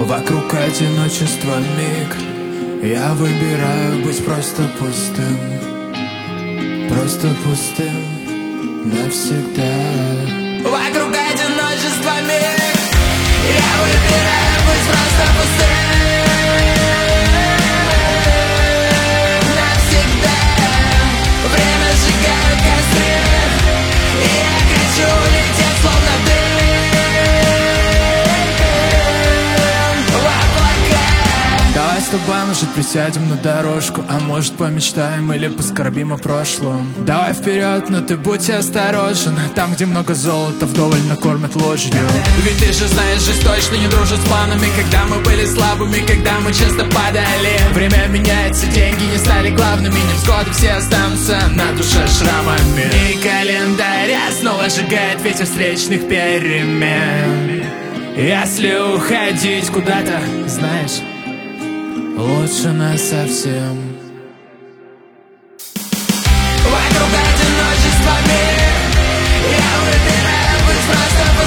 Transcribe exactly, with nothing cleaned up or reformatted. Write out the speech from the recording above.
Вокруг одиночества миг. Я выбираю быть просто пустым, просто пустым навсегда. Вокруг одиночества миг. Я выбираю быть просто пустым навсегда. Время сжигает костры, и я хочу улететь словно дым в облака. Давай с тобой, может, присядем на дорожку, а может, помечтаем или поскорбим о прошлом. Давай вперед, но ты будь осторожен. Там, где много золота, вдоволь накормят ложью. Ведь ты же знаешь, жизнь точно не дружит с планами. Когда мы были слабыми, когда мы часто падали. Время меняется, деньги не стали главными. Невзгоды все останутся на душе шрамами. И календаря снова сжигает ветер встречных перемен. Если уходить куда-то, знаешь, лучше нас совсем. Вокруг одиночества мир. Я выбираю быть просто